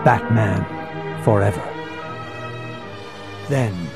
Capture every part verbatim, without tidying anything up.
Batman Forever. Then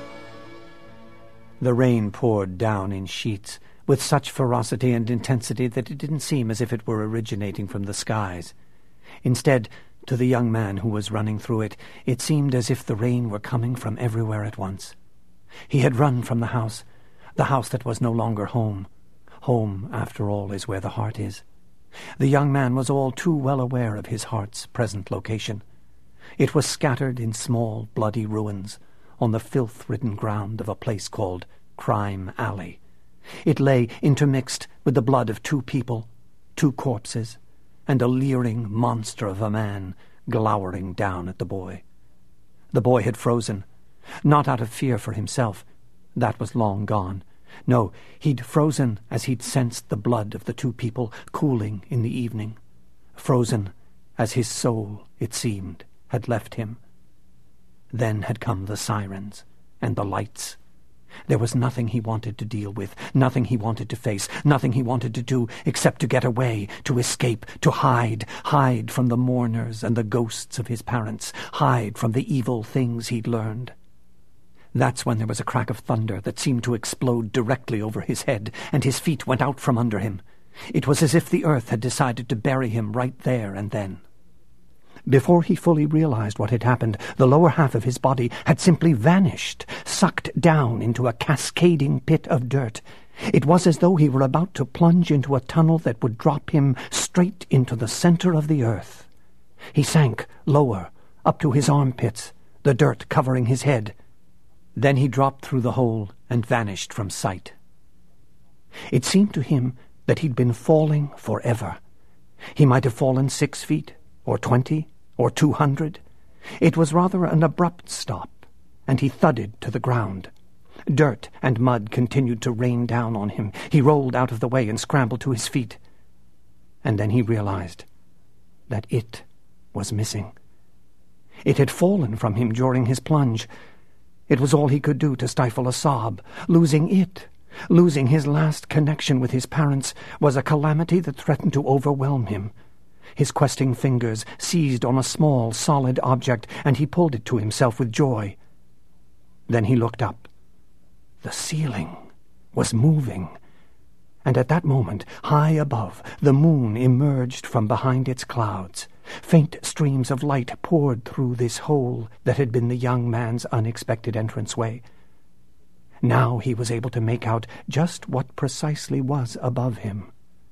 the rain poured down in sheets, with such ferocity and intensity that it didn't seem as if it were originating from the skies. Instead, to the young man who was running through it, it seemed as if the rain were coming from everywhere at once. He had run from the house, the house that was no longer home. Home, after all, is where the heart is. The young man was all too well aware of his heart's present location. It was scattered in small, bloody ruins on the filth-ridden ground of a place called Crime Alley. It lay intermixed with the blood of two people, two corpses, and a leering monster of a man glowering down at the boy. The boy had frozen, not out of fear for himself. That was long gone. No, he'd frozen as he'd sensed the blood of the two people cooling in the evening. Frozen as his soul, it seemed, had left him. Then had come the sirens and the lights. There was nothing he wanted to deal with, nothing he wanted to face, nothing he wanted to do except to get away, to escape, to hide, hide from the mourners and the ghosts of his parents, hide from the evil things he'd learned. That's when there was a crack of thunder that seemed to explode directly over his head, and his feet went out from under him. It was as if the earth had decided to bury him right there and then. Before he fully realized what had happened, the lower half of his body had simply vanished, sucked down into a cascading pit of dirt. It was as though he were about to plunge into a tunnel that would drop him straight into the center of the earth. He sank lower, up to his armpits, the dirt covering his head. Then he dropped through the hole and vanished from sight. It seemed to him that he'd been falling forever. He might have fallen six feet, or twenty, or two hundred. It was rather an abrupt stop, and he thudded to the ground. Dirt and mud continued to rain down on him. He rolled out of the way and scrambled to his feet. And then he realized that it was missing. It had fallen from him during his plunge. It was all he could do to stifle a sob. Losing it, losing his last connection with his parents, was a calamity that threatened to overwhelm him. His questing fingers seized on a small, solid object, and he pulled it to himself with joy. Then he looked up. The ceiling was moving, and at that moment, high above, the moon emerged from behind its clouds. Faint streams of light poured through this hole that had been the young man's unexpected entranceway. Now he was able to make out just what precisely was above him.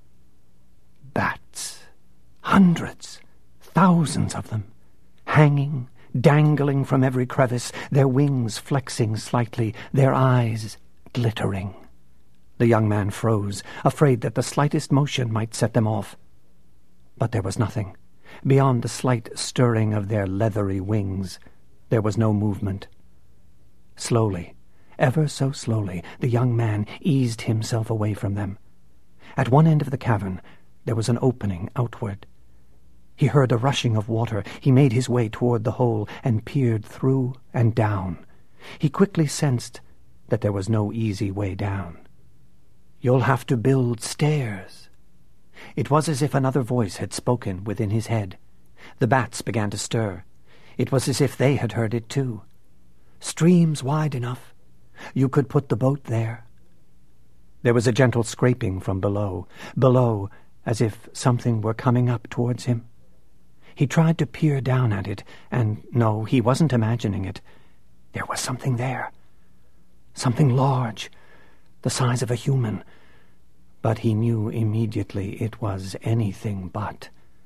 Bats. Hundreds, thousands of them, hanging, dangling from every crevice, their wings flexing slightly, their eyes glittering. The young man froze, afraid that the slightest motion might set them off. But there was nothing. Beyond the slight stirring of their leathery wings, there was no movement. Slowly, ever so slowly, the young man eased himself away from them. At one end of the cavern, there was an opening outward. He heard a rushing of water. He made his way toward the hole and peered through and down. He quickly sensed that there was no easy way down. "You'll have to build stairs." It was as if another voice had spoken within his head. The bats began to stir. It was as if they had heard it too. "Streams wide enough. You could put the boat there." There was a gentle scraping from below, below, as if something were coming up towards him. He tried to peer down at it, and no, he wasn't imagining it. There was something there. Something large, the size of a human. But he knew immediately it was anything but.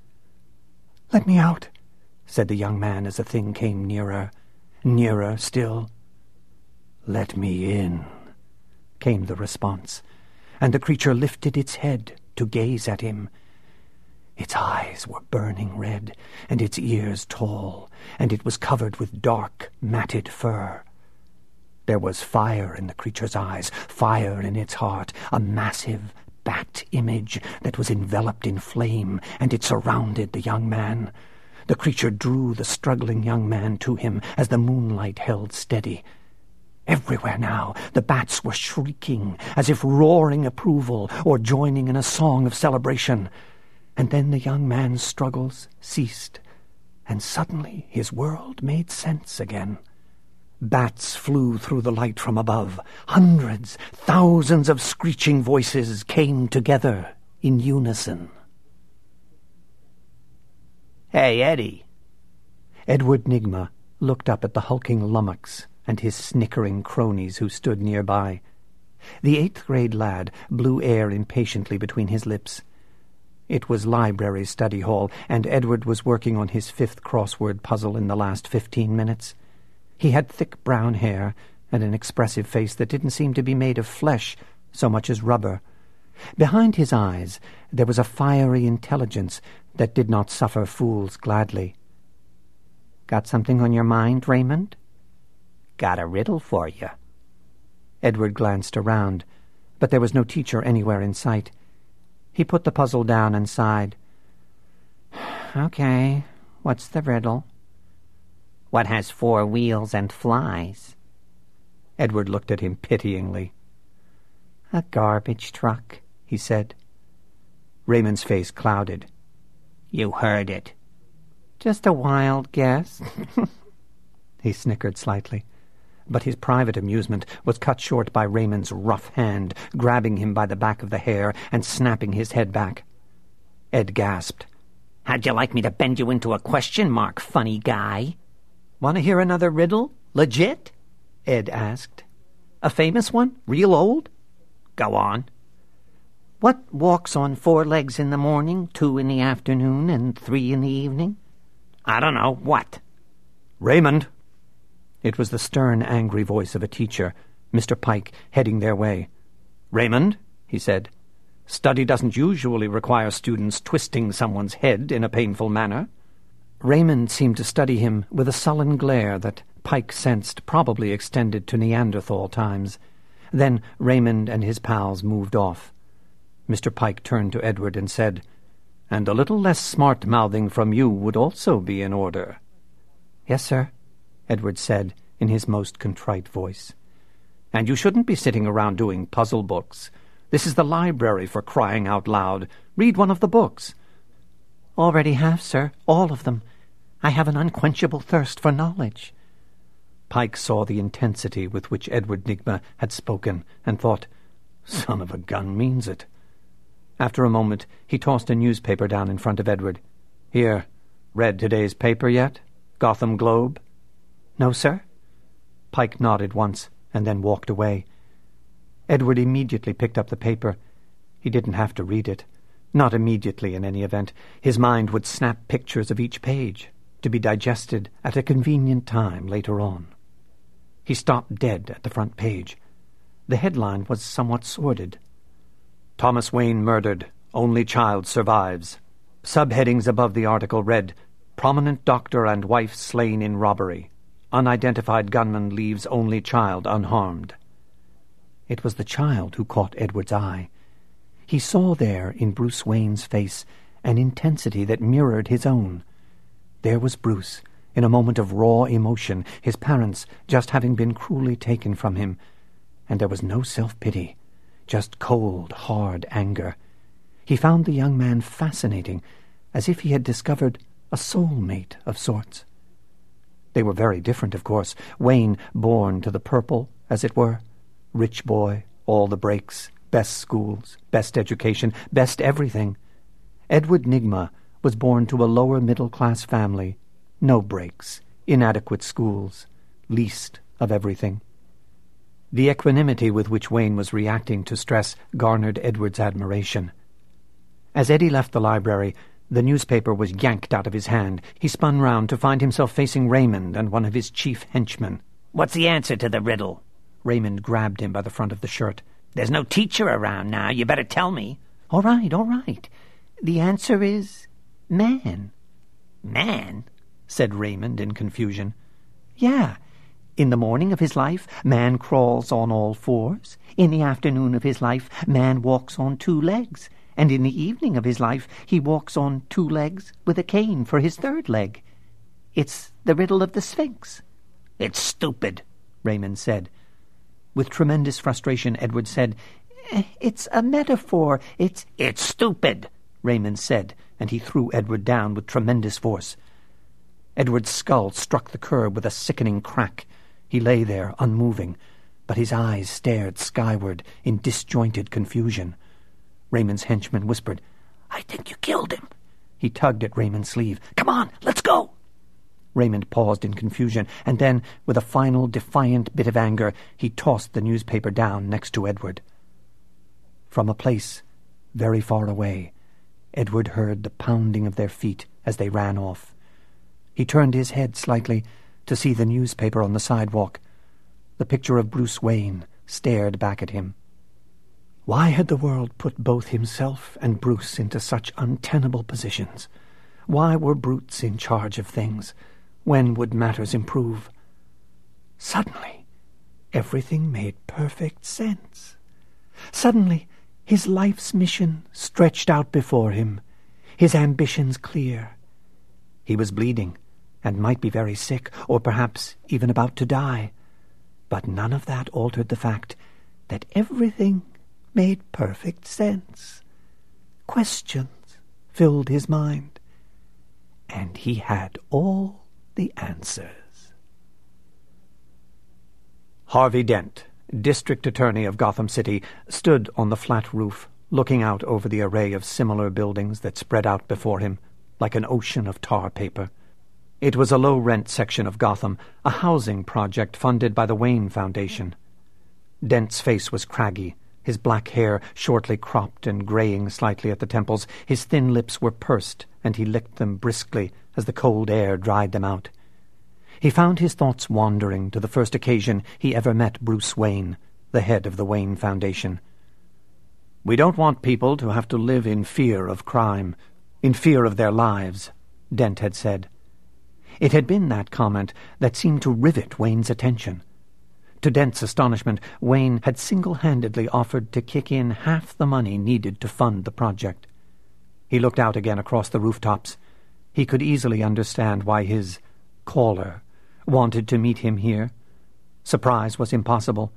"Let me out," said the young man as the thing came nearer, nearer still. "Let me in," came the response, and the creature lifted its head to gaze at him. Its eyes were burning red, and its ears tall, and it was covered with dark, matted fur. There was fire in the creature's eyes, fire in its heart, a massive bat image that was enveloped in flame, and it surrounded the young man. The creature drew the struggling young man to him as the moonlight held steady. Everywhere now, the bats were shrieking, as if roaring approval or joining in a song of celebration. And then the young man's struggles ceased. and suddenly his world made sense again. Bats flew through the light from above. Hundreds, thousands of screeching voices came together in unison. "Hey, Eddie." Edward Nygma looked up at the hulking lummox and his snickering cronies who stood nearby. The eighth-grade lad blew air impatiently between his lips. It was library study hall, and Edward was working on his fifth crossword puzzle in the last fifteen minutes. He had thick brown hair and an expressive face that didn't seem to be made of flesh so much as rubber. Behind his eyes there was a fiery intelligence that did not suffer fools gladly. "Got something on your mind, Raymond?" "Got a riddle for you." Edward glanced around, but there was no teacher anywhere in sight. He put the puzzle down and sighed. "Okay, what's the riddle?" "What has four wheels and flies?" Edward looked at him pityingly. "A garbage truck," he said. Raymond's face clouded. "You heard it." "Just a wild guess." He snickered slightly, but his private amusement was cut short by Raymond's rough hand, grabbing him by the back of the hair and snapping his head back. Ed gasped. "How'd you like me to bend you into a question mark, funny guy?" "Want to hear another riddle? Legit?" Ed asked. "A famous one? Real old?" "Go on." "What walks on four legs in the morning, two in the afternoon, and three in the evening?" "I don't know. What?" "Raymond!" It was the stern, angry voice of a teacher, Mister Pike, heading their way. "Raymond," he said, "study doesn't usually require students twisting someone's head in a painful manner." Raymond seemed to study him with a sullen glare that Pike sensed probably extended to Neanderthal times. Then Raymond and his pals moved off. Mister Pike turned to Edward and said, "And a little less smart-mouthing from you would also be in order." "Yes, sir," Edward said in his most contrite voice. "And you shouldn't be sitting around doing puzzle books. This is the library, for crying out loud. Read one of the books." "Already have, sir, all of them. I have an unquenchable thirst for knowledge." Pike saw the intensity with which Edward Nygma had spoken and thought, "Son of a gun means it." After a moment he tossed a newspaper down in front of Edward. "Here, read today's paper yet? Gotham Globe?" "No, sir." Pike nodded once and then walked away. Edward immediately picked up the paper. He didn't have to read it. Not immediately, in any event. His mind would snap pictures of each page, to be digested at a convenient time later on. He stopped dead at the front page. The headline was somewhat sordid. "Thomas Wayne murdered. Only child survives." Subheadings above the article read, "Prominent doctor and wife slain in robbery. Unidentified gunman leaves only child unharmed." It was the child who caught Edward's eye. He saw there in Bruce Wayne's face an intensity that mirrored his own. There was Bruce, in a moment of raw emotion, his parents just having been cruelly taken from him, and there was no self-pity, just cold, hard anger. He found the young man fascinating, as if he had discovered a soulmate of sorts. They were very different, of course. Wayne, born to the purple, as it were. Rich boy, all the breaks, best schools, best education, best everything. Edward Nygma was born to a lower middle-class family. No breaks, inadequate schools, least of everything. The equanimity with which Wayne was reacting to stress garnered Edward's admiration. As Eddie left the library, the newspaper was yanked out of his hand. He spun round to find himself facing Raymond and one of his chief henchmen. "What's the answer to the riddle?" Raymond grabbed him by the front of the shirt. "There's no teacher around now. You better tell me." "All right, all right. The answer is man." "Man?" said Raymond in confusion. "Yeah. In the morning of his life, man crawls on all fours. In the afternoon of his life, man walks on two legs. And in the evening of his life, he walks on two legs with a cane for his third leg. It's the riddle of the Sphinx." "It's stupid," Raymond said. With tremendous frustration, Edward said, "It's a metaphor. It's—" "It's stupid," Raymond said, and he threw Edward down with tremendous force. Edward's skull struck the curb with a sickening crack. He lay there, unmoving, but his eyes stared skyward in disjointed confusion. Raymond's henchman whispered, "I think you killed him." He tugged at Raymond's sleeve. "Come on, let's go!" Raymond paused in confusion, and then, with a final defiant bit of anger, he tossed the newspaper down next to Edward. From a place very far away, Edward heard the pounding of their feet as they ran off. He turned his head slightly to see the newspaper on the sidewalk. The picture of Bruce Wayne stared back at him. Why had the world put both himself and Bruce into such untenable positions? Why were brutes in charge of things? When would matters improve? Suddenly, everything made perfect sense. Suddenly, his life's mission stretched out before him, his ambitions clear. He was bleeding, and might be very sick, or perhaps even about to die. But none of that altered the fact that everything made perfect sense. Questions filled his mind, and he had all the answers. Harvey Dent, District Attorney of Gotham City, stood on the flat roof, looking out over the array of similar buildings that spread out before him like an ocean of tar paper. It was a low-rent section of Gotham, a housing project funded by the Wayne Foundation. Dent's face was craggy, his black hair shortly cropped and graying slightly at the temples. His thin lips were pursed, and he licked them briskly as the cold air dried them out. He found his thoughts wandering to the first occasion he ever met Bruce Wayne, the head of the Wayne Foundation. "We don't want people to have to live in fear of crime, in fear of their lives," Dent had said. It had been that comment that seemed to rivet Wayne's attention. To Dent's astonishment, Wayne had single-handedly offered to kick in half the money needed to fund the project. He looked out again across the rooftops. He could easily understand why his caller wanted to meet him here. Surprise was impossible.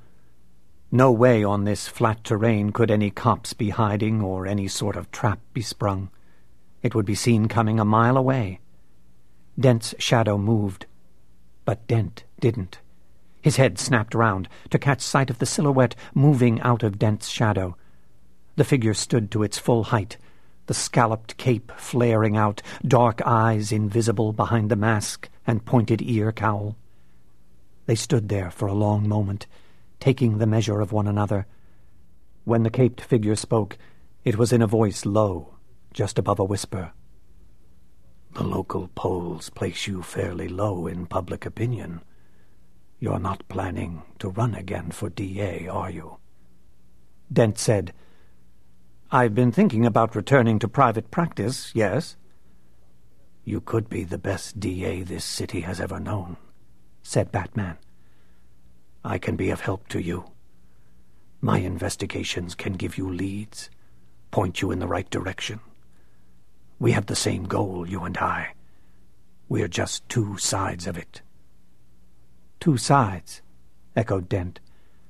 No way on this flat terrain could any cops be hiding or any sort of trap be sprung. It would be seen coming a mile away. Dent's shadow moved, but Dent didn't. His head snapped round to catch sight of the silhouette moving out of Dent's shadow. The figure stood to its full height, the scalloped cape flaring out, dark eyes invisible behind the mask and pointed ear cowl. They stood there for a long moment, taking the measure of one another. When the caped figure spoke, it was in a voice low, just above a whisper. "The local polls place you fairly low in public opinion. You're not planning to run again for D A, are you?" Dent said, "I've been thinking about returning to private practice, yes." "You could be the best D A this city has ever known," said Batman. "I can be of help to you. My investigations can give you leads, point you in the right direction. We have the same goal, you and I. We're just two sides of it." "Two sides," echoed Dent.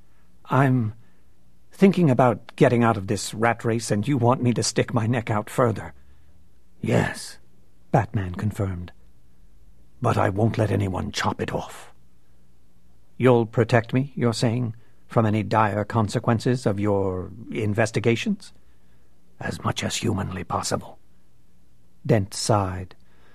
"I'm thinking about getting out of this rat race, and you want me to stick my neck out further." "Yes," Batman confirmed. "But I won't let anyone chop it off." "You'll protect me, you're saying, from any dire consequences of your investigations?" "As much as humanly possible." Dent sighed.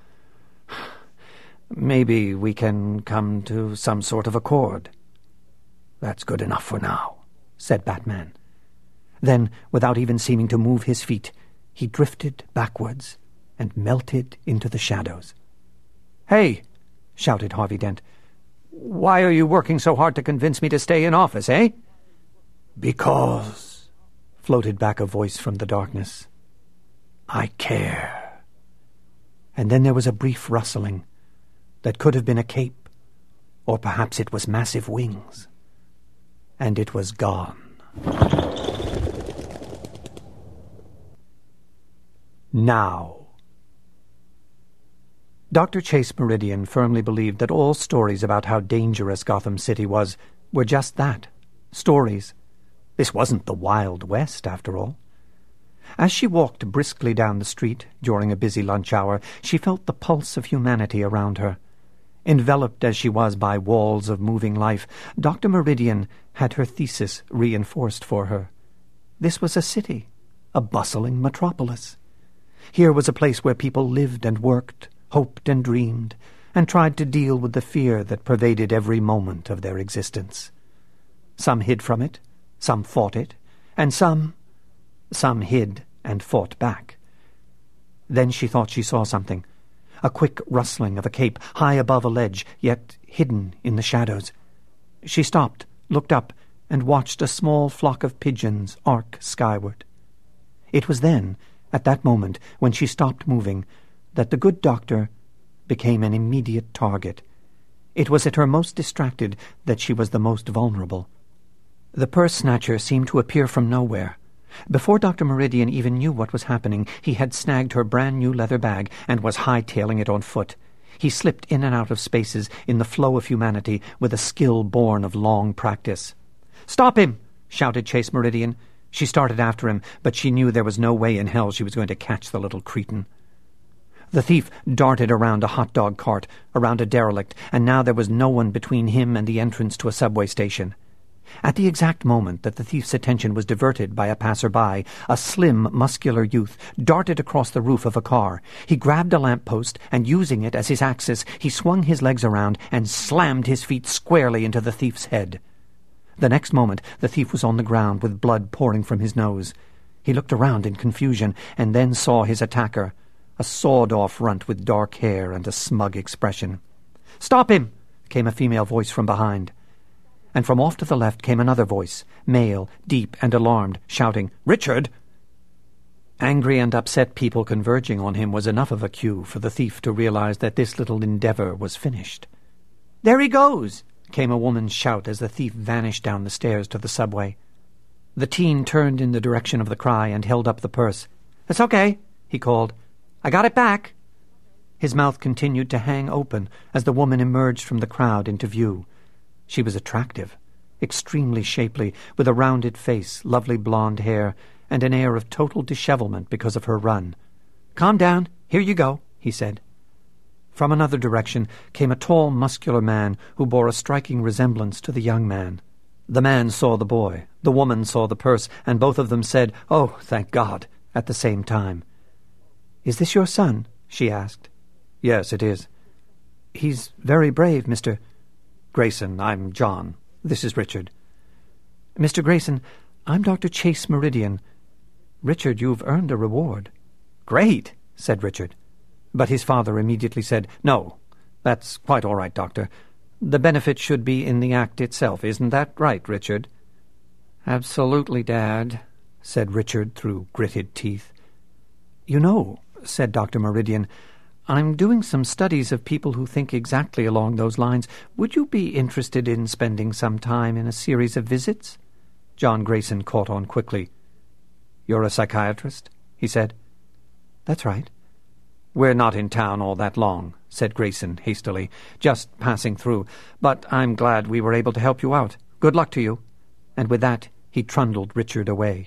"Maybe we can come to some sort of accord." "That's good enough for now," said Batman. Then, without even seeming to move his feet, he drifted backwards and melted into the shadows. "Hey!" shouted Harvey Dent. "Why are you working so hard to convince me to stay in office, eh?" "Because," floated back a voice from the darkness, "I care." And then there was a brief rustling that could have been a cape, or perhaps it was massive wings, and it was gone. Now. Doctor Chase Meridian firmly believed that all stories about how dangerous Gotham City was were just that, stories. This wasn't the Wild West, after all. As she walked briskly down the street during a busy lunch hour, she felt the pulse of humanity around her. Enveloped as she was by walls of moving life, Doctor Meridian had her thesis reinforced for her. This was a city, a bustling metropolis. Here was a place where people lived and worked, hoped and dreamed, and tried to deal with the fear that pervaded every moment of their existence. Some hid from it, some fought it, and some, some hid and fought back. Then she thought she saw something. A quick rustling of a cape high above a ledge, yet hidden in the shadows. She stopped, looked up, and watched a small flock of pigeons arc skyward. It was then, at that moment, when she stopped moving, that the good doctor became an immediate target. It was at her most distracted that she was the most vulnerable. The purse-snatcher seemed to appear from nowhere. Before Doctor Meridian even knew what was happening, he had snagged her brand-new leather bag and was hightailing it on foot. He slipped in and out of spaces in the flow of humanity with a skill born of long practice. "Stop him!" shouted Chase Meridian. She started after him, but she knew there was no way in hell she was going to catch the little cretin. The thief darted around a hot dog cart, around a derelict, and now there was no one between him and the entrance to a subway station. At the exact moment that the thief's attention was diverted by a passer-by, a slim, muscular youth darted across the roof of a car. He grabbed a lamp-post, and using it as his axis, he swung his legs around and slammed his feet squarely into the thief's head. The next moment, the thief was on the ground with blood pouring from his nose. He looked around in confusion and then saw his attacker, a sawed-off runt with dark hair and a smug expression. "Stop him!" came a female voice from behind. And from off to the left came another voice, male, deep and alarmed, shouting, "Richard!" Angry and upset people converging on him was enough of a cue for the thief to realize that this little endeavor was finished. "There he goes!" came a woman's shout as the thief vanished down the stairs to the subway. The teen turned in the direction of the cry and held up the purse. "It's okay," he called. "I got it back." His mouth continued to hang open as the woman emerged from the crowd into view. She was attractive, extremely shapely, with a rounded face, lovely blonde hair, and an air of total dishevelment because of her run. "Calm down. Here you go," he said. From another direction came a tall, muscular man who bore a striking resemblance to the young man. The man saw the boy, the woman saw the purse, and both of them said, "Oh, thank God," at the same time. "Is this your son?" she asked. "Yes, it is." "He's very brave, Mister Grayson, I'm John. This is Richard." "Mister Grayson, I'm Doctor Chase Meridian. Richard, you've earned a reward." "Great," said Richard. But his father immediately said, "No, that's quite all right, Doctor. The benefit should be in the act itself. Isn't that right, Richard?" "Absolutely, Dad," said Richard through gritted teeth. "You know," said Doctor Meridian, "I'm doing some studies of people who think exactly along those lines. Would you be interested in spending some time in a series of visits?" John Grayson caught on quickly. "You're a psychiatrist?" he said. "That's right." "We're not in town all that long," said Grayson hastily, "just passing through. But I'm glad we were able to help you out. Good luck to you." And with that he trundled Richard away.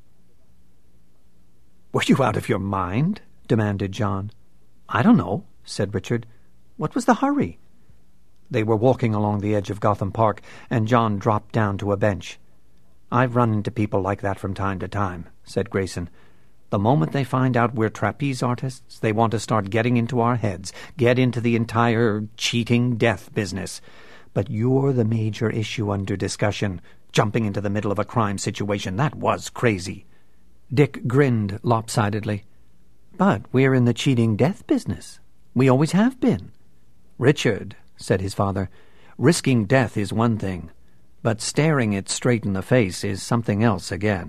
"Were you out of your mind?" demanded John. "I don't know," said Richard. "What was the hurry?" They were walking along the edge of Gotham Park, and John dropped down to a bench. "I've run into people like that from time to time," said Grayson. "The moment they find out we're trapeze artists, they want to start getting into our heads, get into the entire cheating death business. But you're the major issue under discussion, jumping into the middle of a crime situation. That was crazy." Dick grinned lopsidedly. "But we're in the cheating death business. We always have been." "Richard," said his father, "risking death is one thing, but staring it straight in the face is something else again."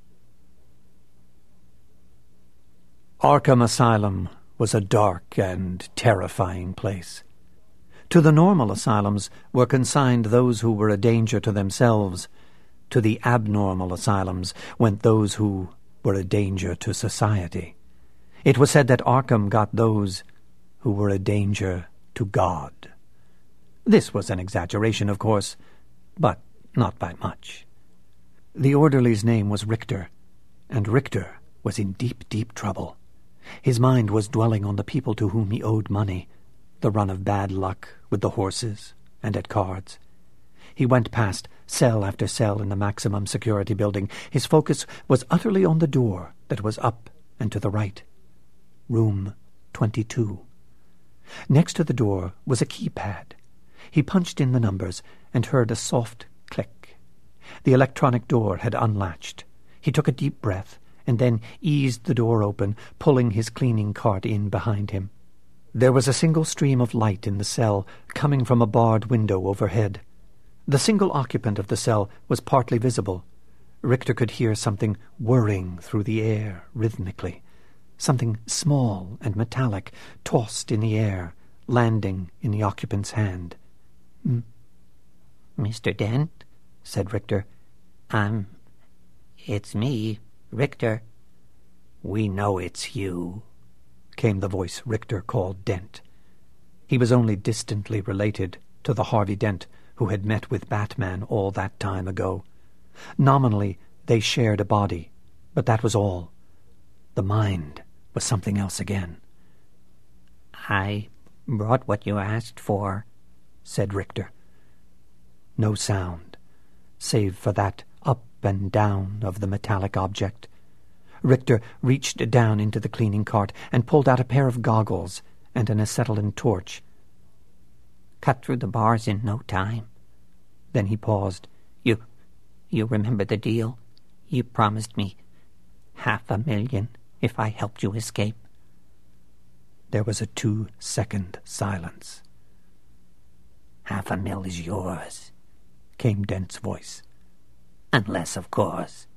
Arkham Asylum was a dark and terrifying place. To the normal asylums were consigned those who were a danger to themselves. To the abnormal asylums went those who were a danger to society. It was said that Arkham got those who were a danger to God. This was an exaggeration, of course, but not by much. The orderly's name was Richter, and Richter was in deep, deep trouble. His mind was dwelling on the people to whom he owed money, the run of bad luck with the horses and at cards. He went past cell after cell in the maximum security building. His focus was utterly on the door that was up and to the right. Room twenty-two. Next to the door was a keypad. He punched in the numbers and heard a soft click. The electronic door had unlatched. He took a deep breath and then eased the door open, pulling his cleaning cart in behind him. There was a single stream of light in the cell, coming from a barred window overhead. The single occupant of the cell was partly visible. Richter could hear something whirring through the air rhythmically, something small and metallic tossed in the air, landing in the occupant's hand. "M- Mister Dent," said Richter. I'm... It's me, Richter." "We know it's you," came the voice Richter called Dent. He was only distantly related to the Harvey Dent who had met with Batman all that time ago. Nominally, they shared a body, but that was all. The mind was something else again. "I brought what you asked for," said Richter. No sound, save for that up and down of the metallic object. Richter reached down into the cleaning cart and pulled out a pair of goggles and an acetylene torch. "Cut through the bars in no time." Then he paused. You, you remember the deal? You promised me half a million if I helped you escape." There was a two-second silence. "Half a mil is yours," came Dent's voice. "Unless, of course."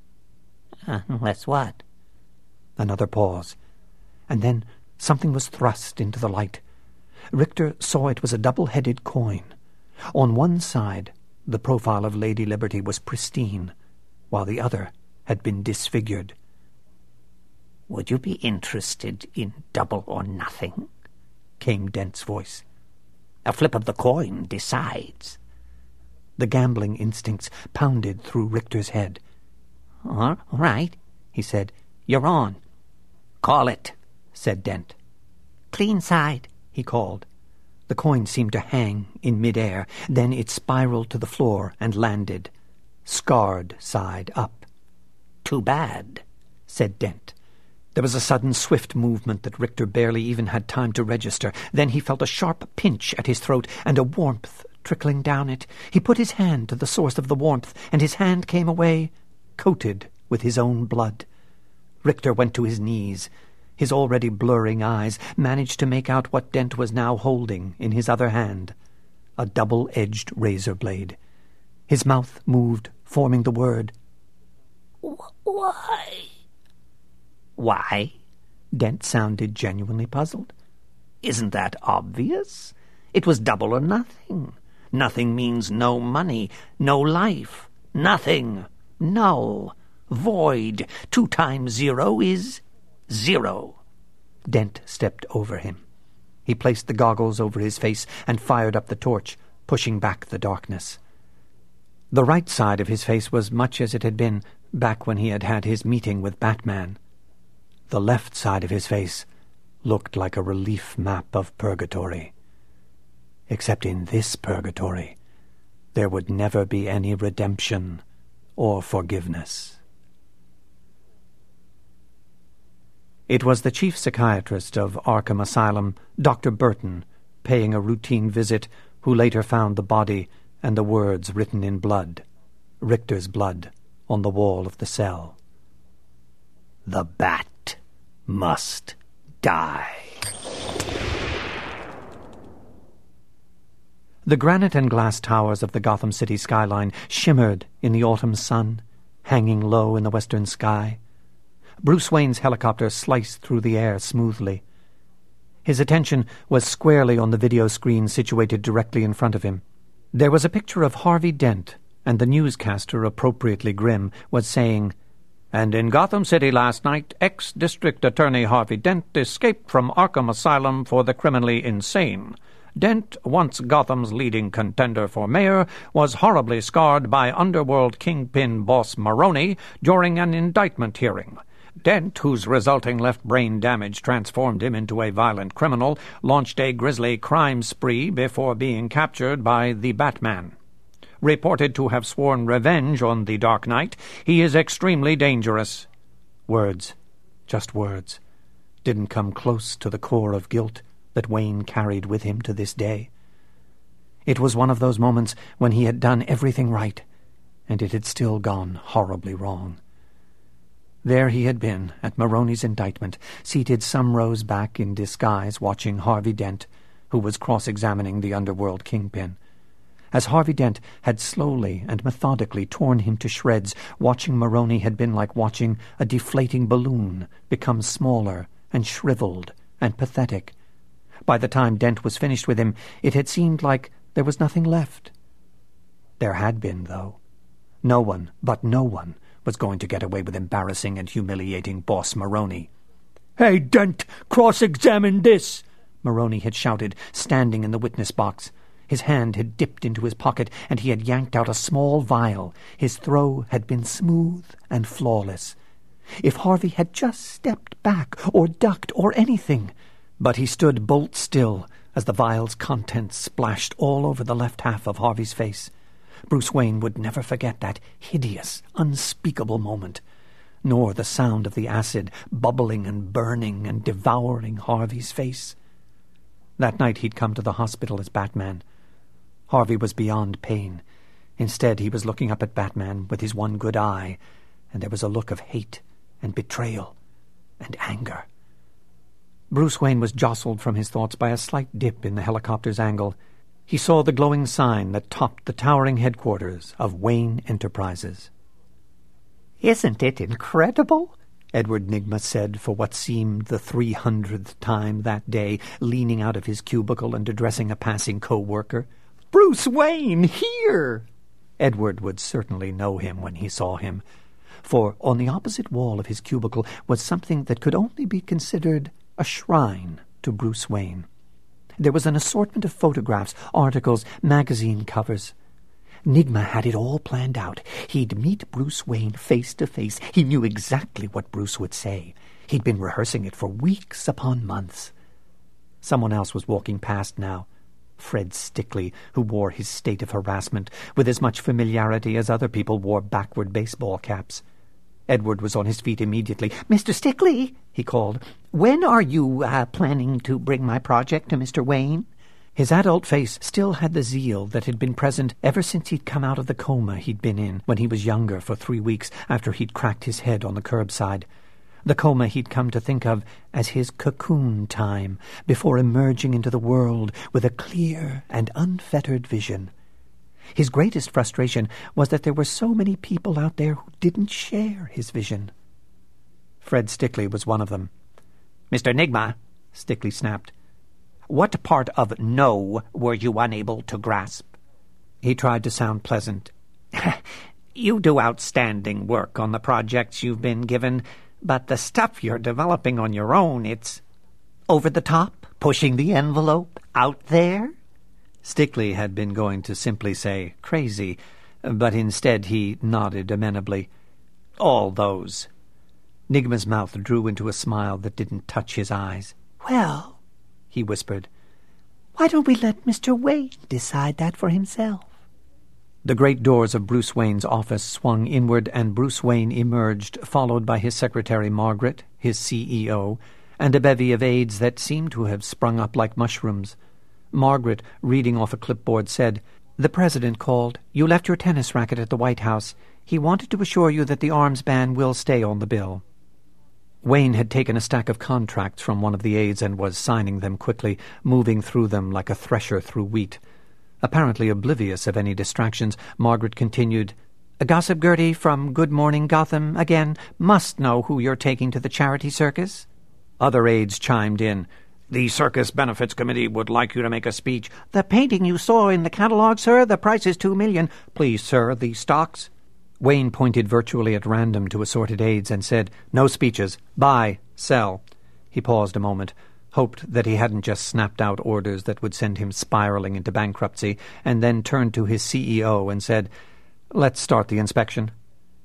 "Unless what?" Another pause, and then something was thrust into the light. Richter saw it was a double-headed coin. On one side, the profile of Lady Liberty was pristine, while the other had been disfigured. "Would you be interested in double or nothing?" came Dent's voice. "A flip of the coin decides." The gambling instincts pounded through Richter's head. "All right," he said. "You're on." "Call it," said Dent. "Clean side," he called. The coin seemed to hang in midair. Then it spiraled to the floor and landed, scarred side up. "Too bad," said Dent. There was a sudden, swift movement that Richter barely even had time to register. Then he felt a sharp pinch at his throat and a warmth trickling down it. He put his hand to the source of the warmth, and his hand came away, coated with his own blood. Richter went to his knees. His already blurring eyes managed to make out what Dent was now holding in his other hand, a double-edged razor blade. His mouth moved, forming the word. "Why?" "Why?" Dent sounded genuinely puzzled. "Isn't that obvious? It was double or nothing. Nothing means no money, no life. Nothing. Null. Void. Two times zero is zero." Dent stepped over him. He placed the goggles over his face and fired up the torch, pushing back the darkness. The right side of his face was much as it had been back when he had had his meeting with Batman. The left side of his face looked like a relief map of purgatory. Except in this purgatory, there would never be any redemption or forgiveness. It was the chief psychiatrist of Arkham Asylum, Doctor Burton, paying a routine visit, who later found the body and the words written in blood, Richter's blood, on the wall of the cell. "The Bat must die." The granite and glass towers of the Gotham City skyline shimmered in the autumn sun, hanging low in the western sky. Bruce Wayne's helicopter sliced through the air smoothly. His attention was squarely on the video screen situated directly in front of him. There was a picture of Harvey Dent, and the newscaster, appropriately grim, was saying, "And in Gotham City last night, ex-District Attorney Harvey Dent escaped from Arkham Asylum for the criminally insane. Dent, once Gotham's leading contender for mayor, was horribly scarred by underworld kingpin boss Maroni during an indictment hearing. Dent, whose resulting left brain damage transformed him into a violent criminal, launched a grisly crime spree before being captured by the Batman. Reported to have sworn revenge on the Dark Knight, he is extremely dangerous. Words, just words, didn't come close to the core of guilt that Wayne carried with him to this day. It was one of those moments when he had done everything right, and it had still gone horribly wrong. There he had been, at Maroney's indictment, seated some rows back in disguise, watching Harvey Dent, who was cross-examining the underworld kingpin. As Harvey Dent had slowly and methodically torn him to shreds, watching Maroney had been like watching a deflating balloon become smaller and shriveled and pathetic. By the time Dent was finished with him, it had seemed like there was nothing left. There had been, though. No one, but no one, was going to get away with embarrassing and humiliating Boss Maroney. "Hey, Dent, cross-examine this!" Maroney had shouted, standing in the witness box. His hand had dipped into his pocket, and he had yanked out a small vial. His throw had been smooth and flawless. If Harvey had just stepped back or ducked or anything. But he stood bolt still as the vial's contents splashed all over the left half of Harvey's face. Bruce Wayne would never forget that hideous, unspeakable moment, nor the sound of the acid bubbling and burning and devouring Harvey's face. That night he'd come to the hospital as Batman. Harvey was beyond pain. Instead, he was looking up at Batman with his one good eye, and there was a look of hate and betrayal and anger. Bruce Wayne was jostled from his thoughts by a slight dip in the helicopter's angle. He saw the glowing sign that topped the towering headquarters of Wayne Enterprises. "Isn't it incredible?" Edward Nygma said for what seemed the three hundredth time that day, leaning out of his cubicle and addressing a passing co-worker. "Bruce Wayne, here!" Edward would certainly know him when he saw him, for on the opposite wall of his cubicle was something that could only be considered a shrine to Bruce Wayne. There was an assortment of photographs, articles, magazine covers. Nygma had it all planned out. He'd meet Bruce Wayne face to face. He knew exactly what Bruce would say. He'd been rehearsing it for weeks upon months. Someone else was walking past now. Fred Stickley, who wore his state of harassment with as much familiarity as other people wore backward baseball caps. Edward was on his feet immediately. "Mister Stickley," he called, "when are you uh, planning to bring my project to Mister Wayne?" His adult face still had the zeal that had been present ever since he'd come out of the coma he'd been in when he was younger for three weeks after he'd cracked his head on the curbside. The coma he'd come to think of as his cocoon time before emerging into the world with a clear and unfettered vision. His greatest frustration was that there were so many people out there who didn't share his vision. Fred Stickley was one of them. "Mister Nygma," Stickley snapped, "what part of no were you unable to grasp?" He tried to sound pleasant. "You do outstanding work on the projects you've been given, but the stuff you're developing on your own, it's over the top, pushing the envelope, out there." Stickley had been going to simply say crazy, but instead he nodded amenably. "All those." Nygma's mouth drew into a smile that didn't touch his eyes. "Well," he whispered, "why don't we let Mister Wayne decide that for himself?" The great doors of Bruce Wayne's office swung inward, and Bruce Wayne emerged, followed by his secretary Margaret, his C E O, and a bevy of aides that seemed to have sprung up like mushrooms. Margaret, reading off a clipboard, said, "The President called. You left your tennis racket at the White House. He wanted to assure you that the arms ban will stay on the bill." Wayne had taken a stack of contracts from one of the aides and was signing them quickly, moving through them like a thresher through wheat. Apparently oblivious of any distractions, Margaret continued, "Gossip Gertie from Good Morning Gotham, again, must know who you're taking to the charity circus." Other aides chimed in. "The Circus Benefits Committee would like you to make a speech." "The painting you saw in the catalog, sir, the price is two million. Please, sir, the stocks." Wayne pointed virtually at random to assorted aides and said, "No speeches. Buy. Sell." He paused a moment, hoped that he hadn't just snapped out orders that would send him spiraling into bankruptcy, and then turned to his C E O and said, "Let's start the inspection."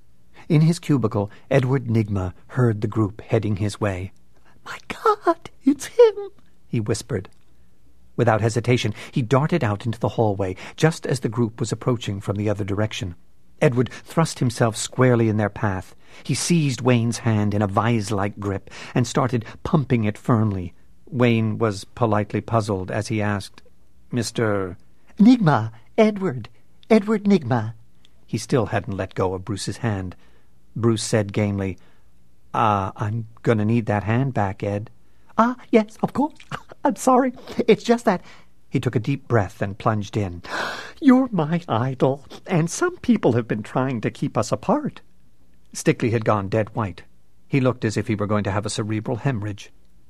In his cubicle, Edward Nygma heard the group heading his way. "My God, it's him!" he whispered. Without hesitation, he darted out into the hallway, just as the group was approaching from the other direction. Edward thrust himself squarely in their path. He seized Wayne's hand in a vise-like grip and started pumping it firmly. Wayne was politely puzzled as he asked, "Mister Nygma, Edward, Edward Nygma." He still hadn't let go of Bruce's hand. Bruce said gamely, Ah, uh, I'm going to need that hand back, Ed." "Ah, yes, of course. I'm sorry. It's just that—" He took a deep breath and plunged in. "You're my idol, and some people have been trying to keep us apart." Stickley had gone dead white. He looked as if he were going to have a cerebral hemorrhage.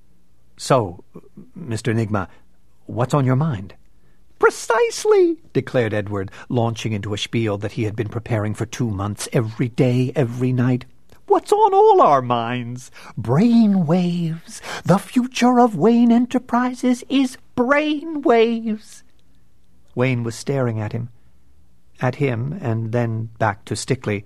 "So, Mister Nygma, what's on your mind?" "Precisely," declared Edward, launching into a spiel that he had been preparing for two months, every day, every night. "What's on all our minds? Brain waves. The future of Wayne Enterprises is brain waves." Wayne was staring at him, at him, and then back to Stickley.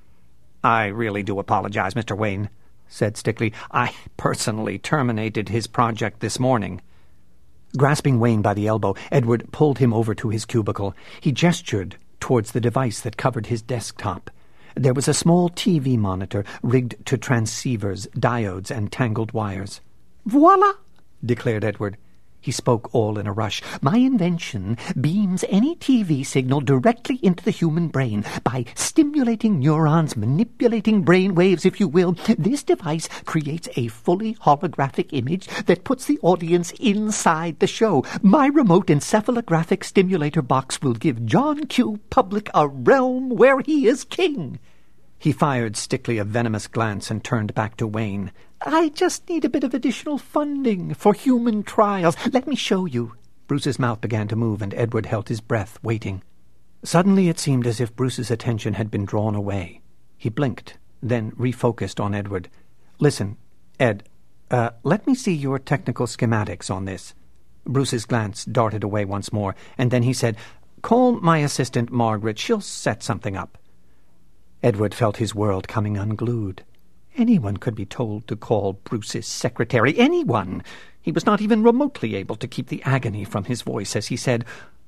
"I really do apologize, Mister Wayne," said Stickley. "I personally terminated his project this morning." Grasping Wayne by the elbow, Edward pulled him over to his cubicle. He gestured towards the device that covered his desktop. There was a small T V monitor rigged to transceivers, diodes, and tangled wires. "Voila!" declared Edward. He spoke all in a rush. "My invention beams any T V signal directly into the human brain by stimulating neurons, manipulating brain waves, if you will. This device creates a fully holographic image that puts the audience inside the show. My remote encephalographic stimulator box will give John Q. Public a realm where he is king." He fired Stickley a venomous glance and turned back to Wayne. "I just need a bit of additional funding for human trials. Let me show you." Bruce's mouth began to move, and Edward held his breath, waiting. Suddenly it seemed as if Bruce's attention had been drawn away. He blinked, then refocused on Edward. "Listen, Ed, uh, let me see your technical schematics on this." Bruce's glance darted away once more, and then he said, "Call my assistant, Margaret. She'll set something up." Edward felt his world coming unglued. Anyone could be told to call Bruce's secretary. Anyone! He was not even remotely able to keep the agony from his voice as he said,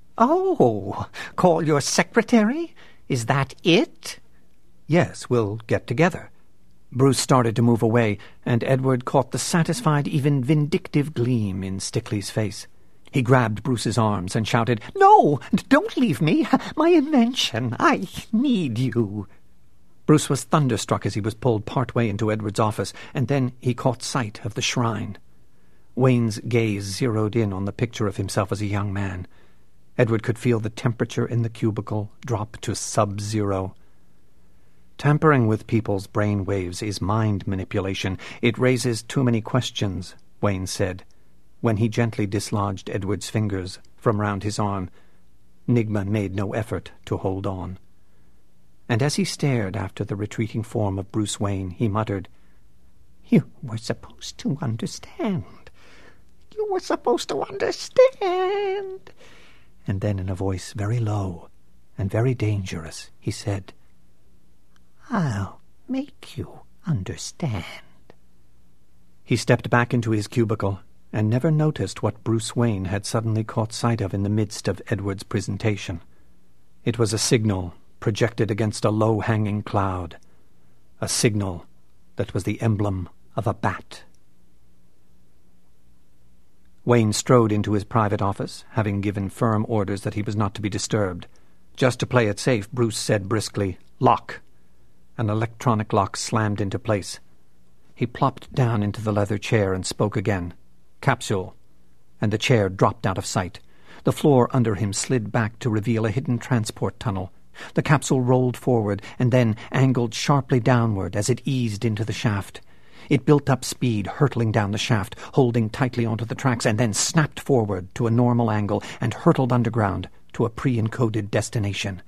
"Oh, call your secretary? Is that it?" "Yes, we'll get together." Bruce started to move away, and Edward caught the satisfied, even vindictive gleam in Stickley's face. He grabbed Bruce's arms and shouted, "No, don't leave me. My invention. I need you." Bruce was thunderstruck as he was pulled partway into Edward's office, and then he caught sight of the shrine. Wayne's gaze zeroed in on the picture of himself as a young man. Edward could feel the temperature in the cubicle drop to sub-zero. Tampering with people's brain waves is mind manipulation. It raises too many questions, Wayne said, when he gently dislodged Edward's fingers from round his arm. Nygma made no effort to hold on. And as he stared after the retreating form of Bruce Wayne, he muttered, "You were supposed to understand. You were supposed to understand." And then in a voice very low and very dangerous, he said, "I'll make you understand." He stepped back into his cubicle and never noticed what Bruce Wayne had suddenly caught sight of in the midst of Edward's presentation. It was a signal projected against a low-hanging cloud, a signal that was the emblem of a bat. Wayne strode into his private office, having given firm orders that he was not to be disturbed. Just to play it safe, Bruce said briskly, "Lock." An electronic lock slammed into place. He plopped down into the leather chair and spoke again. "Capsule." And the chair dropped out of sight. The floor under him slid back to reveal a hidden transport tunnel. The capsule rolled forward and then angled sharply downward as it eased into the shaft. It built up speed, hurtling down the shaft, holding tightly onto the tracks, and then snapped forward to a normal angle and hurtled underground to a pre-encoded destination.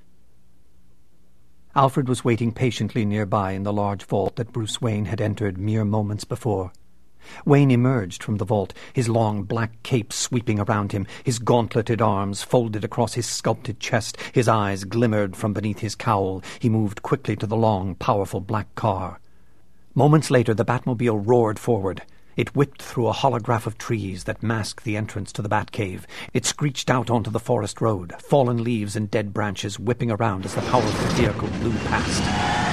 Alfred was waiting patiently nearby in the large vault that Bruce Wayne had entered mere moments before. Wayne emerged from the vault, his long black cape sweeping around him, his gauntleted arms folded across his sculpted chest. His eyes glimmered from beneath his cowl. He moved quickly to the long, powerful black car. Moments later, the Batmobile roared forward. It whipped through a holograph of trees that masked the entrance to the Batcave. It screeched out onto the forest road, fallen leaves and dead branches whipping around as the powerful vehicle blew past.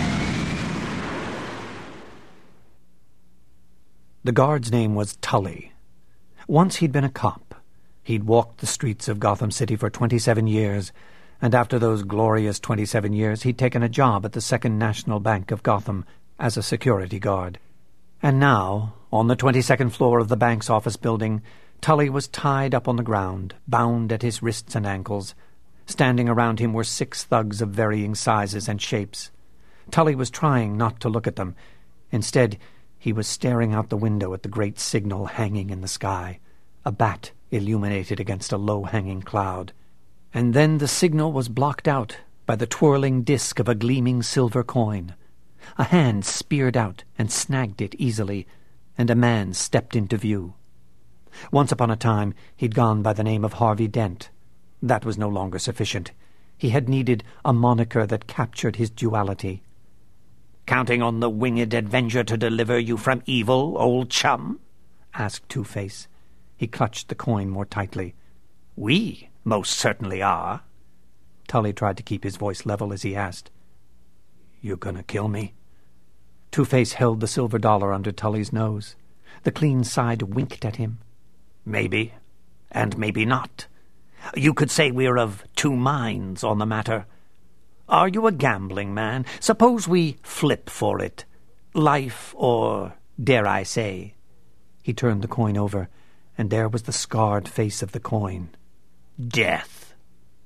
The guard's name was Tully. Once he'd been a cop. He'd walked the streets of Gotham City for twenty-seven years, and after those glorious twenty-seven years he'd taken a job at the Second National Bank of Gotham as a security guard. And now, on the twenty-second floor of the bank's office building, Tully was tied up on the ground, bound at his wrists and ankles. Standing around him were six thugs of varying sizes and shapes. Tully was trying not to look at them. Instead, he was staring out the window at the great signal hanging in the sky, a bat illuminated against a low-hanging cloud. And then the signal was blocked out by the twirling disk of a gleaming silver coin. A hand speared out and snagged it easily, and a man stepped into view. Once upon a time he'd gone by the name of Harvey Dent. That was no longer sufficient. He had needed a moniker that captured his duality. "Counting on the winged Avenger to deliver you from evil, old chum?" asked Two-Face. He clutched the coin more tightly. "We most certainly are." Tully tried to keep his voice level as he asked, "You gonna kill me?" Two-Face held the silver dollar under Tully's nose. The clean side winked at him. "Maybe, and maybe not. You could say we're of two minds on the matter. Are you a gambling man? Suppose we flip for it. Life or, dare I say..." He turned the coin over, and there was the scarred face of the coin. "Death."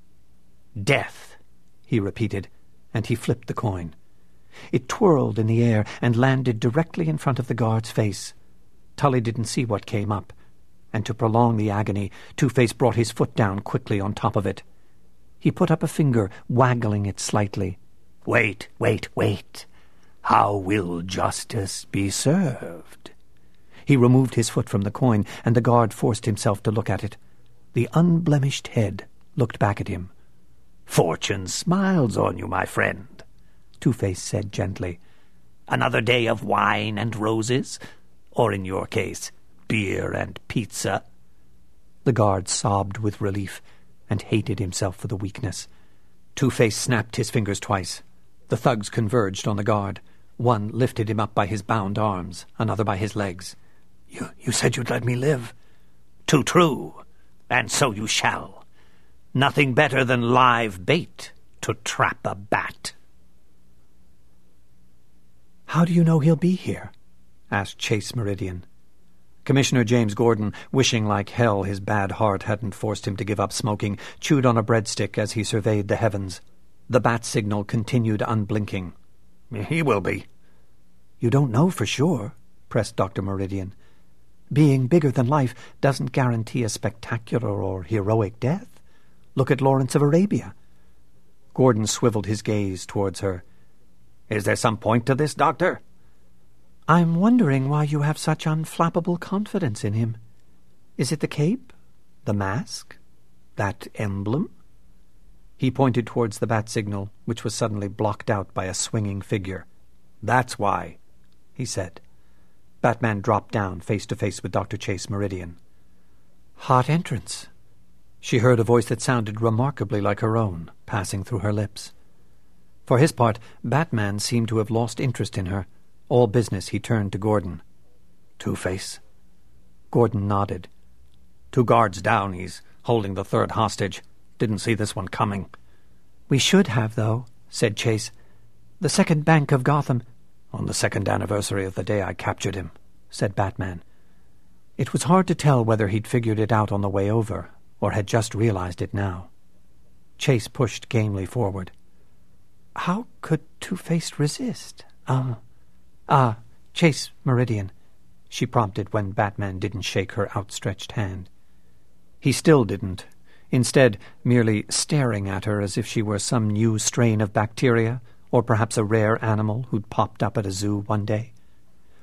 "Death," he repeated, and he flipped the coin. It twirled in the air and landed directly in front of the guard's face. Tully didn't see what came up, and to prolong the agony, Two-Face brought his foot down quickly on top of it. He put up a finger, waggling it slightly. "Wait, wait, wait. How will justice be served?" He removed his foot from the coin, and the guard forced himself to look at it. The unblemished head looked back at him. "Fortune smiles on you, my friend," Two-Face said gently. "Another day of wine and roses, or in your case, beer and pizza." The guard sobbed with relief and hated himself for the weakness. Two-Face snapped his fingers twice. The thugs converged on the guard. One lifted him up by his bound arms, another by his legs. You, you said you'd let me live." "Too true, and so you shall. Nothing better than live bait to trap a bat." "How do you know he'll be here?" asked Chase Meridian. Commissioner James Gordon, wishing like hell his bad heart hadn't forced him to give up smoking, chewed on a breadstick as he surveyed the heavens. The bat signal continued unblinking. "He will be." "You don't know for sure," pressed Doctor Meridian. "Being bigger than life doesn't guarantee a spectacular or heroic death. Look at Lawrence of Arabia." Gordon swiveled his gaze towards her. "Is there some point to this, Doctor?" "I'm wondering why you have such unflappable confidence in him. Is it the cape? The mask? That emblem?" He pointed towards the bat signal, which was suddenly blocked out by a swinging figure. "That's why," he said. Batman dropped down face to face with Doctor Chase Meridian. "Hot entrance." She heard a voice that sounded remarkably like her own, passing through her lips. For his part, Batman seemed to have lost interest in her. All business, he turned to Gordon. "Two-Face?" Gordon nodded. "Two guards down. He's holding the third hostage. Didn't see this one coming." "We should have, though," said Chase. "The Second Bank of Gotham—" "On the second anniversary of the day I captured him," said Batman. It was hard to tell whether he'd figured it out on the way over, or had just realized it now. Chase pushed gamely forward. "How could Two-Face resist? Um... Ah, Chase Meridian," she prompted when Batman didn't shake her outstretched hand. He still didn't, instead merely staring at her as if she were some new strain of bacteria, or perhaps a rare animal who'd popped up at a zoo one day.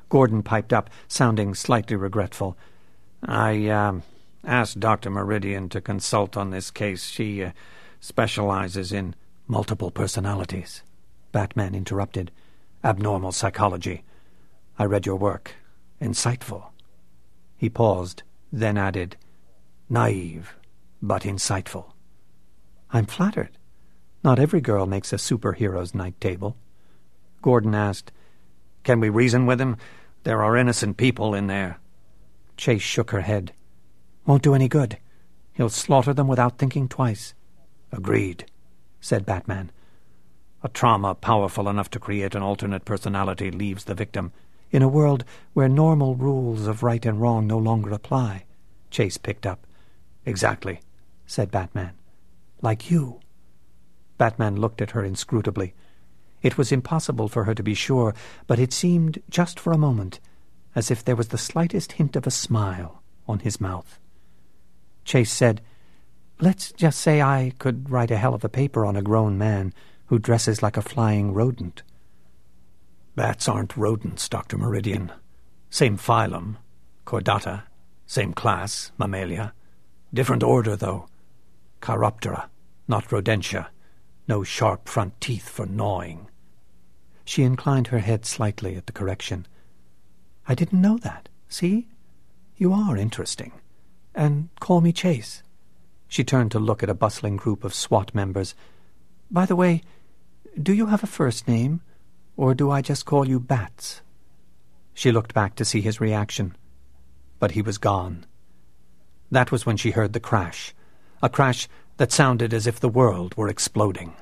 Gordon piped up, sounding slightly regretful. I, uh, asked Doctor Meridian to consult on this case. She, uh, specializes in multiple personalities, Batman interrupted. Abnormal psychology. I read your work. Insightful. He paused, then added, Naive, but insightful. I'm flattered. Not every girl makes a superhero's night table. Gordon asked, Can we reason with him? There are innocent people in there. Chase shook her head. Won't do any good. He'll slaughter them without thinking twice. Agreed, said Batman. A trauma powerful enough to create an alternate personality leaves the victim. In a world where normal rules of right and wrong no longer apply, Chase picked up. Exactly, said Batman. Like you. Batman looked at her inscrutably. It was impossible for her to be sure, but it seemed, just for a moment, as if there was the slightest hint of a smile on his mouth. Chase said, Let's just say I could write a hell of a paper on a grown man who dresses like a flying rodent. Bats aren't rodents, Doctor Meridian. Same phylum, Chordata. Same class, Mammalia. Different order, though. Chiroptera, not Rodentia. No sharp front teeth for gnawing. She inclined her head slightly at the correction. I didn't know that. See? You are interesting. And call me Chase. She turned to look at a bustling group of SWAT members. By the way, do you have a first name, or do I just call you Bats? She looked back to see his reaction, but he was gone. That was when she heard the crash, a crash that sounded as if the world were exploding.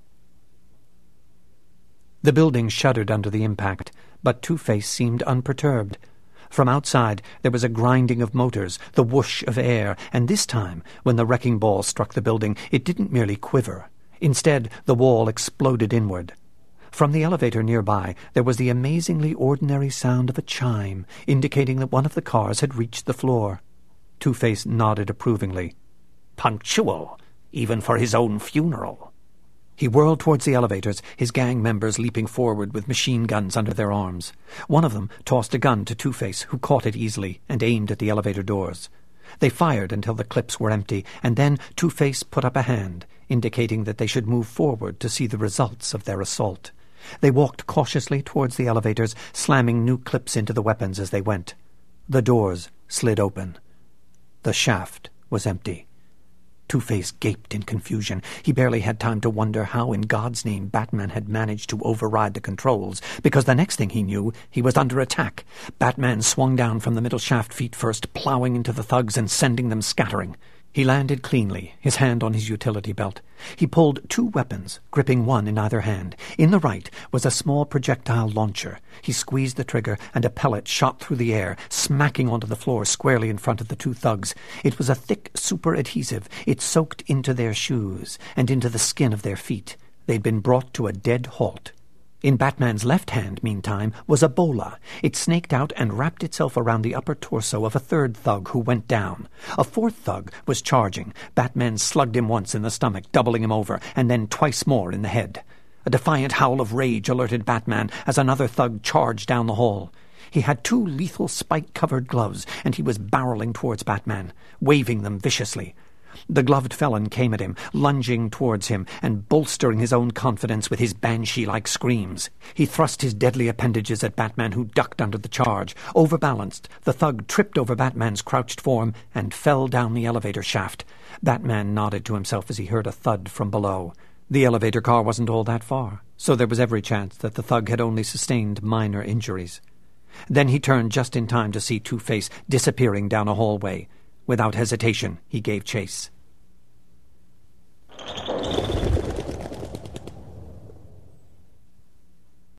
The building shuddered under the impact, but Two-Face seemed unperturbed. From outside there was a grinding of motors, the whoosh of air, and this time, when the wrecking ball struck the building, it didn't merely quiver. Instead, the wall exploded inward. From the elevator nearby, there was the amazingly ordinary sound of a chime, indicating that one of the cars had reached the floor. Two-Face nodded approvingly. Punctual, even for his own funeral. He whirled towards the elevators, his gang members leaping forward with machine guns under their arms. One of them tossed a gun to Two-Face, who caught it easily and aimed at the elevator doors. They fired until the clips were empty, and then Two-Face put up a hand, indicating that they should move forward to see the results of their assault. They walked cautiously towards the elevators, slamming new clips into the weapons as they went. The doors slid open. The shaft was empty. Two-Face gaped in confusion. He barely had time to wonder how in God's name Batman had managed to override the controls, because the next thing he knew, he was under attack. Batman swung down from the middle shaft feet first, plowing into the thugs and sending them scattering. He landed cleanly, his hand on his utility belt. He pulled two weapons, gripping one in either hand. In the right was a small projectile launcher. He squeezed the trigger, and a pellet shot through the air, smacking onto the floor squarely in front of the two thugs. It was a thick super adhesive. It soaked into their shoes and into the skin of their feet. They'd been brought to a dead halt. In Batman's left hand, meantime, was a bola. It snaked out and wrapped itself around the upper torso of a third thug who went down. A fourth thug was charging. Batman slugged him once in the stomach, doubling him over, and then twice more in the head. A defiant howl of rage alerted Batman as another thug charged down the hall. He had two lethal spike-covered gloves, and he was barreling towards Batman, waving them viciously. The gloved felon came at him, lunging towards him and bolstering his own confidence with his banshee-like screams. He thrust his deadly appendages at Batman, who ducked under the charge. Overbalanced, the thug tripped over Batman's crouched form and fell down the elevator shaft. Batman nodded to himself as he heard a thud from below. The elevator car wasn't all that far, so there was every chance that the thug had only sustained minor injuries. Then he turned just in time to see Two-Face disappearing down a hallway. Without hesitation, he gave chase.